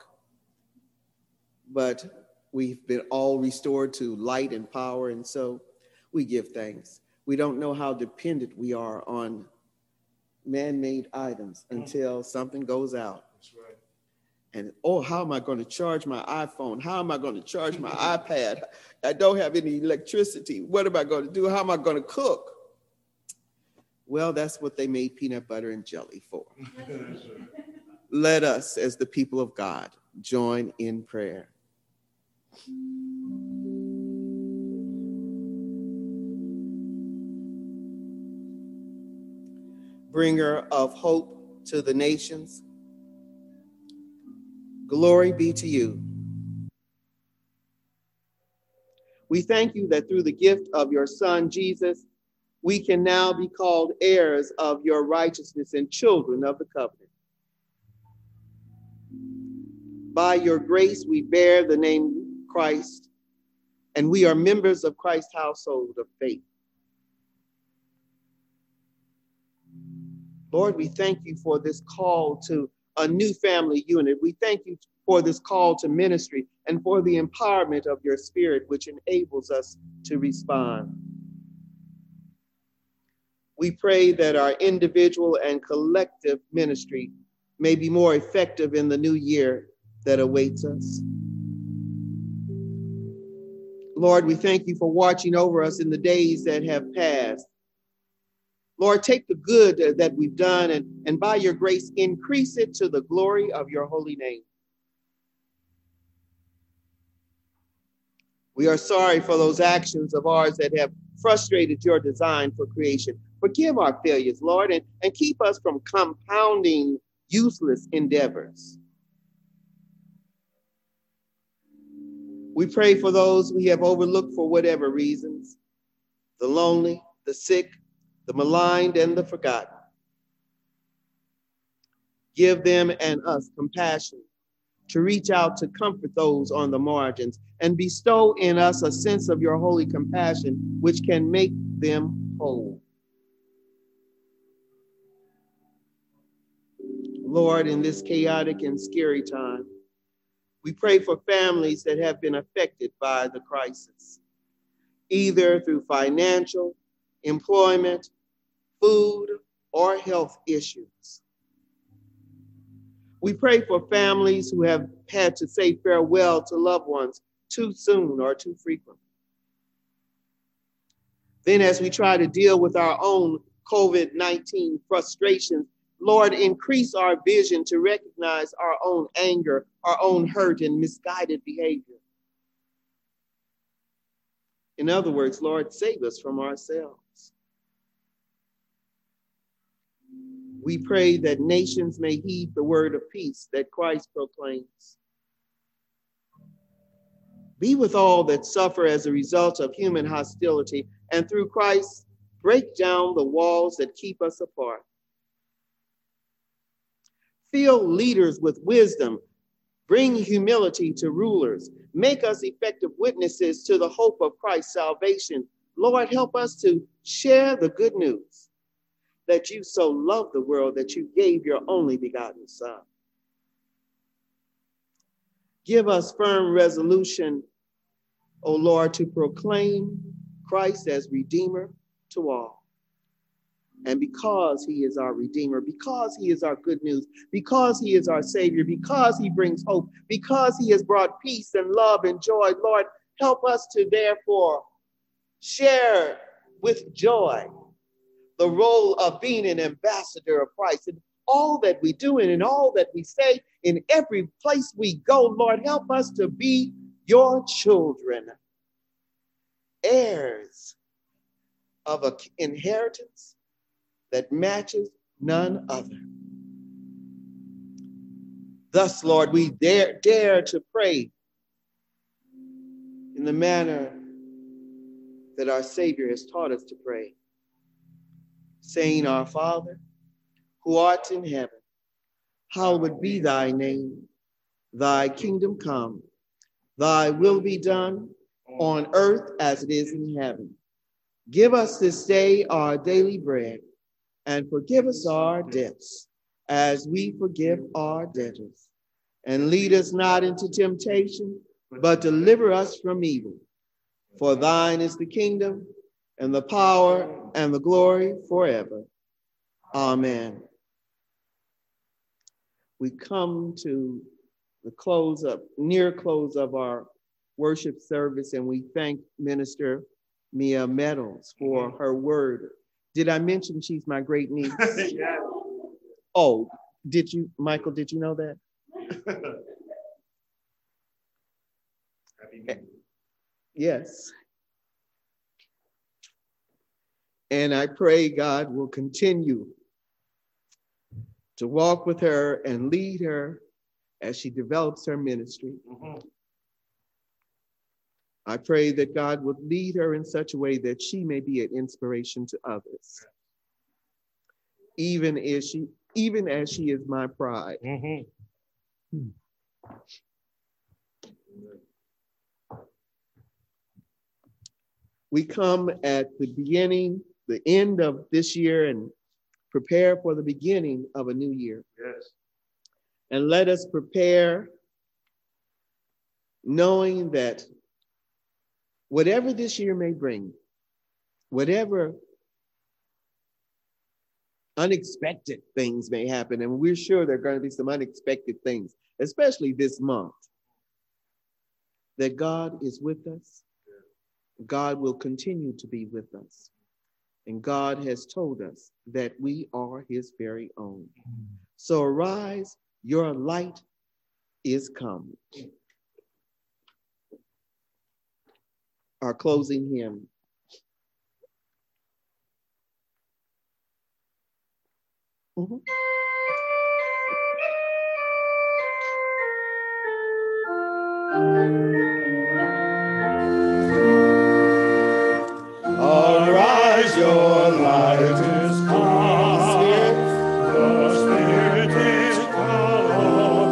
S1: but we've been all restored to light and power, and so we give thanks. We don't know how dependent we are on man-made items until something goes out. That's right. And, oh, how am I going to charge my iPhone? How am I going to charge my iPad? I don't have any electricity. What am I going to do? How am I going to cook? Well, that's what they made peanut butter and jelly for. Let us, as the people of God, join in prayer. Bringer of hope to the nations, glory be to you. We thank you that through the gift of your Son, Jesus, we can now be called heirs of your righteousness and children of the covenant. By your grace, we bear the name Christ, and we are members of Christ's household of faith. Lord, we thank you for this call to a new family unit. We thank you for this call to ministry and for the empowerment of your Spirit, which enables us to respond. We pray that our individual and collective ministry may be more effective in the new year that awaits us. Lord, we thank you for watching over us in the days that have passed. Lord, take the good that we've done and, and by your grace, increase it to the glory of your holy name. We are sorry for those actions of ours that have frustrated your design for creation. Forgive our failures, Lord, and, and keep us from compounding useless endeavors. We pray for those we have overlooked for whatever reasons, the lonely, the sick, the maligned, and the forgotten. Give them and us compassion to reach out to comfort those on the margins and bestow in us a sense of your holy compassion, which can make them whole. Lord, in this chaotic and scary time, we pray for families that have been affected by the crisis, either through financial, employment, food, or health issues. We pray for families who have had to say farewell to loved ones too soon or too frequently. Then as we try to deal with our own COVID nineteen frustrations, Lord, increase our vision to recognize our own anger, our own hurt, and misguided behavior. In other words, Lord, save us from ourselves. We pray that nations may heed the word of peace that Christ proclaims. Be with all that suffer as a result of human hostility, and through Christ, break down the walls that keep us apart. Fill leaders with wisdom, bring humility to rulers, make us effective witnesses to the hope of Christ's salvation. Lord, help us to share the good news that you so loved the world that you gave your only begotten Son. Give us firm resolution, O Lord, to proclaim Christ as Redeemer to all. And because he is our Redeemer, because he is our good news, because he is our Savior, because he brings hope, because he has brought peace and love and joy, Lord, help us to therefore share with joy the role of being an ambassador of Christ in all that we do and in all that we say, in every place we go. Lord, help us to be your children, heirs of an inheritance that matches none other. Thus, Lord, we dare, dare to pray in the manner that our Savior has taught us to pray, saying, Our Father, who art in heaven, hallowed be thy name. Thy kingdom come, thy will be done on earth as it is in heaven. Give us this day our daily bread, and forgive us our debts, as we forgive our debtors. And lead us not into temptation, but deliver us from evil. For thine is the kingdom, and the power, and the glory forever. Amen. We come to the close of, near close of our worship service, and we thank Minister Mia Meadows for her word. Did I mention she's my great niece? Yeah. Oh, did you, Michael, did you know that? Happy yes. And I pray God will continue to walk with her and lead her as she develops her ministry. Mm-hmm. I pray that God would lead her in such a way that she may be an inspiration to others, even as she, even as she is my pride. Mm-hmm. Hmm. We come at the beginning, the end of this year, and prepare for the beginning of a new year. Yes. And let us prepare knowing that whatever this year may bring, whatever unexpected things may happen, and we're sure there are going to be some unexpected things, especially this month, that God is with us. God will continue to be with us. and God has told us that we are his very own. So arise, your light is come. Our closing hymn. Mm-hmm.
S3: Arise, your light is come. The Spirit is come.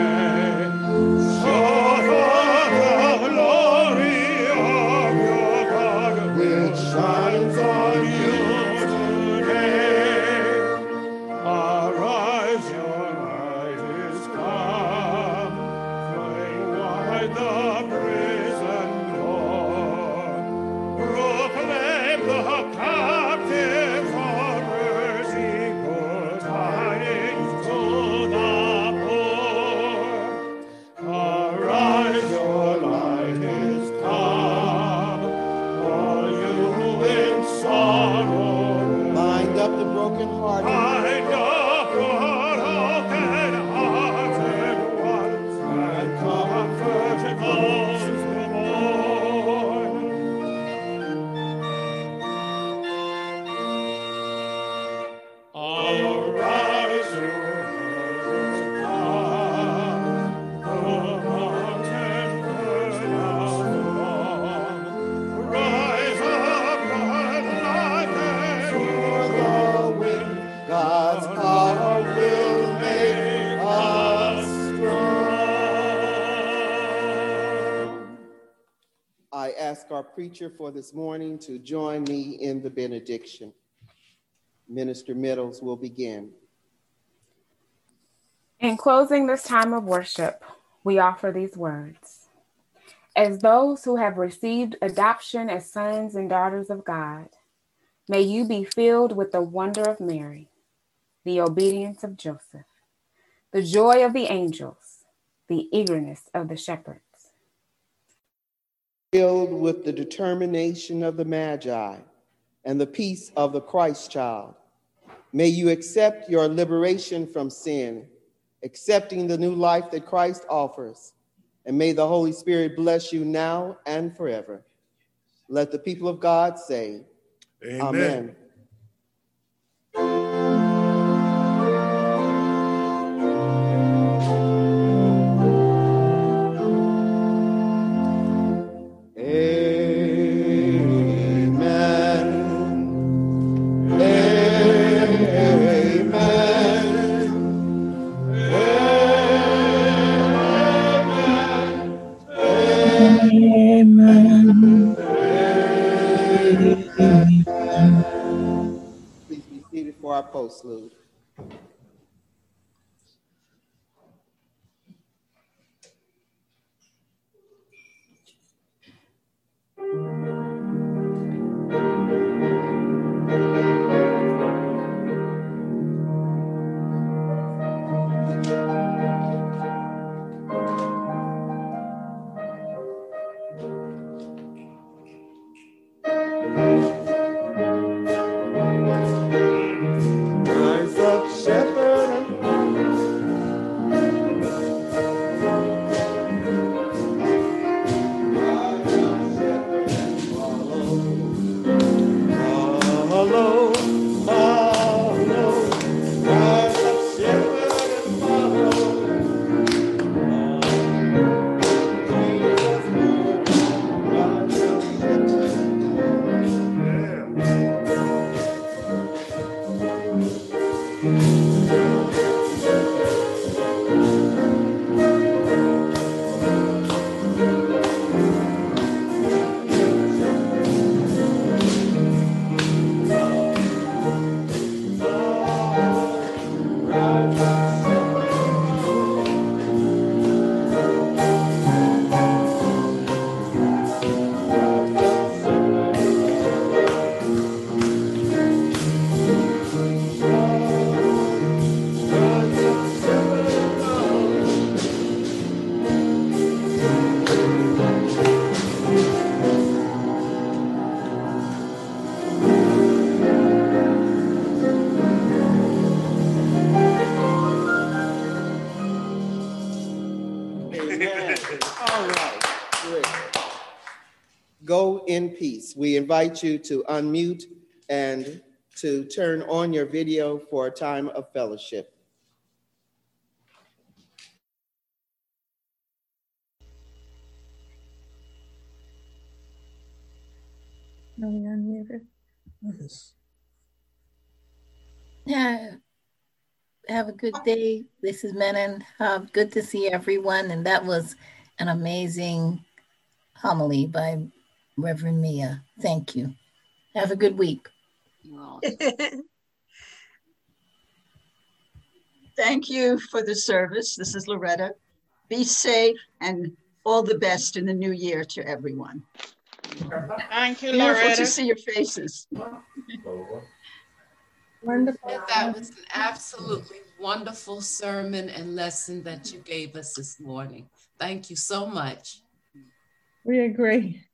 S3: Show forth the glory of your God, which shines on you today. Arise, your light is come. Fling wide the prison door. Proclaim the captive for mercy, good tidings to the poor. Arise, your light is come, all you in sorrow.
S1: Bind up the brokenhearted.
S3: Bind up broken hearted ones, and comfort those who mourn. Arise, your light is come, the mountain burn down. Rise up and light
S1: For the wind, God's power will make us strong. I ask our preacher for this morning to join me in the benediction. Minister Meadows will begin.
S4: In closing this time of worship, we offer these words. As those who have received adoption as sons and daughters of God, may you be filled with the wonder of Mary, the obedience of Joseph, the joy of the angels, the eagerness of the shepherds.
S1: Filled with the determination of the Magi and the peace of the Christ child, may you accept your liberation from sin, accepting the new life that Christ offers, and may the Holy Spirit bless you now and forever. Let the people of God say,
S2: Amen.
S1: Amen. Please be seated for our postlude. Rise Amen. All right. Great. Go in peace. We invite you to unmute and to turn on your video for a time of fellowship.
S5: Are we unmuted?
S6: Yes.
S5: Yeah. Have a good day. This is Menon. Uh, good to see everyone. And that was an amazing homily by Reverend Mia. Thank you. Have a good week.
S7: Thank you for the service. This is Loretta. Be safe and all the best in the new year to everyone.
S8: Thank you,
S7: Beautiful
S8: Loretta.
S7: to see your faces.
S5: Wonderful.
S9: That was an absolutely wonderful sermon and lesson that you gave us this morning. Thank you so much.
S5: We agree.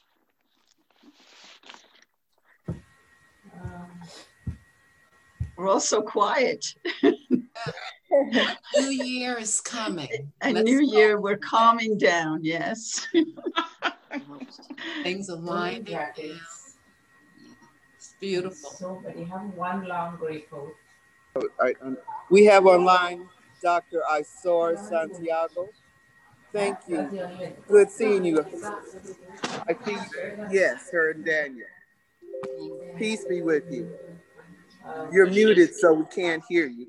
S7: We're all so quiet.
S9: A new year is coming.
S7: A
S9: Let's
S7: new
S9: go.
S7: year, we're calming down, yes.
S9: Things are winding down. It's beautiful.
S10: So, but you have one long grateful.
S1: We have online Doctor Isor Santiago. Thank you. Good seeing you. I see, yes, her and Daniel. Peace be with you. You're muted, so we can't hear you.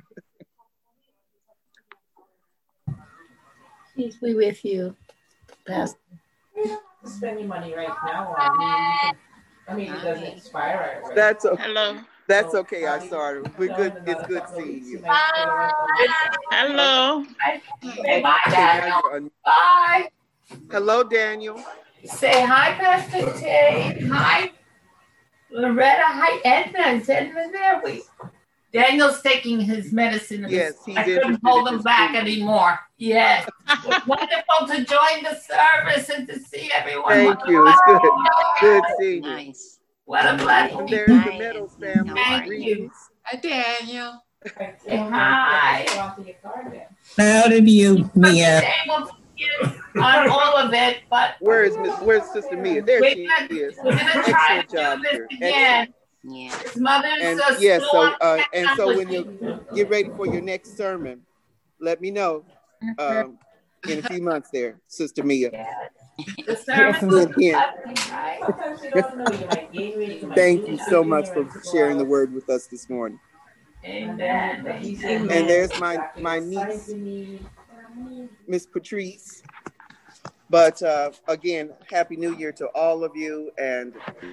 S5: Peace be with you, Pastor.
S10: Spending money right now. I mean, I mean it doesn't expire right.
S1: That's okay.
S8: Hello.
S1: That's okay, I saw it. We're good. It's good seeing you.
S8: Hello.
S10: Say bye, Daniel. Bye.
S1: Hello, Daniel.
S10: Say hi, Pastor Tay. Hi, Loretta. Hi, Edmund. Edmund there. We. Daniel's taking his medicine.
S1: Yes, he
S10: I
S1: did.
S10: couldn't hold him back anymore. Yes. It's wonderful to join the service and to see everyone.
S1: Thank you. It's good. Good seeing you.
S9: Nice.
S10: What a blessing.
S1: And there's the Meadows family.
S10: Thank
S1: Greetings.
S10: you.
S9: Hi, Daniel.
S10: Say hi.
S6: Proud of you, Mia.
S10: On all of it, but
S1: Where is Miss? Where's Sister Mia? There
S10: we're
S1: she
S10: gonna,
S1: is.
S10: we're gonna try
S1: Excellent
S10: to
S1: job,
S10: do this
S1: sir.
S10: again.
S9: Yeah.
S10: His mother's
S1: And
S10: a
S1: yes, so
S10: storm
S1: uh, and so when
S10: technology.
S1: you get ready for your next sermon, let me know um, in a few months. There, Sister Mia.
S10: The sermon was
S1: Yeah.
S10: right? Sometimes you don't know. You're like, "Yay, wait, to my
S1: Thank
S10: junior,
S1: you so
S10: junior,
S1: much for
S10: and so
S1: sharing the
S10: on."
S1: word with us this morning.
S10: Amen.
S1: And there's my my niece, Miss Patrice. But uh, again, Happy New Year to all of you, and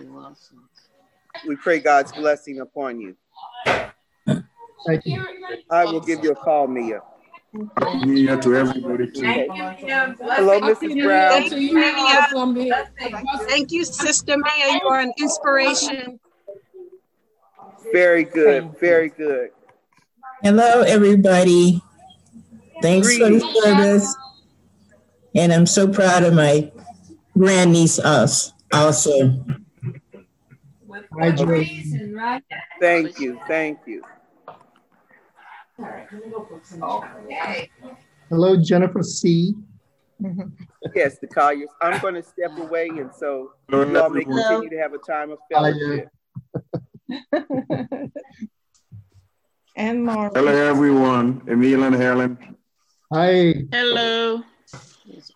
S1: we pray God's blessing upon you.
S6: Thank you.
S1: I will give you a call, Mia.
S11: New Year to everybody too.
S10: Thank you, Mia.
S1: Hello, Missus Brown.
S12: Thank you, Mia. Thank you, Sister Mia. You are an inspiration.
S1: Very good, very good.
S6: Hello, everybody. Thanks for the service. And I'm so proud of my grandniece, us, also.
S10: Hi, reason, right?
S1: Thank you, thank you.
S10: Okay.
S13: Hello, Jennifer C.
S1: Yes, the Colliers. I'm going to step away, and so you all may continue to have a time of fellowship.
S5: And Mark.
S11: Hello, everyone. Emil and Helen.
S13: Hi.
S8: Hello.
S10: Yes,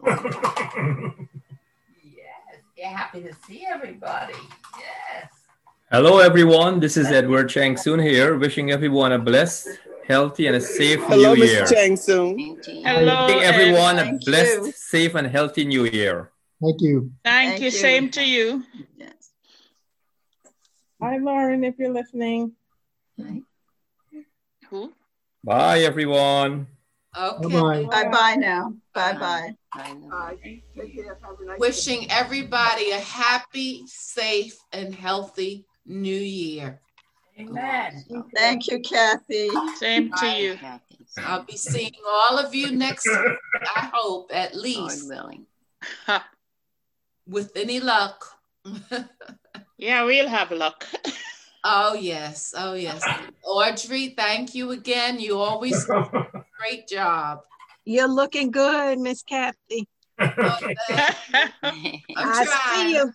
S10: yeah, happy to see everybody. Yes.
S14: Hello, everyone. This is Edward Chang Soon here, wishing everyone a blessed, healthy, and a safe
S1: Hello,
S14: new year.
S1: Mister Chang Soon.
S8: Hello.
S14: Wishing everyone a
S7: Thank
S14: blessed,
S7: you.
S14: safe, and healthy new year.
S13: Thank you.
S8: Thank,
S7: Thank
S8: you.
S7: you.
S8: Same to you.
S7: Yes.
S5: Hi, Lauren, if you're listening.
S8: Who?
S14: Bye, everyone.
S9: Okay.
S13: Bye-bye.
S7: Bye-bye now. Bye-bye.
S9: I know. Wishing everybody a happy, safe, and healthy new year.
S10: Amen.
S7: Thank you, Kathy.
S8: Same to you.
S9: I'll be seeing all of you next week, I hope, at least. With any luck.
S8: Yeah, we'll have luck.
S9: Oh, yes. Oh, yes. Audrey, thank you again. You always do a great job.
S12: You're looking good, Miss Kathy.
S9: I'm
S12: I
S9: trying.
S12: see you.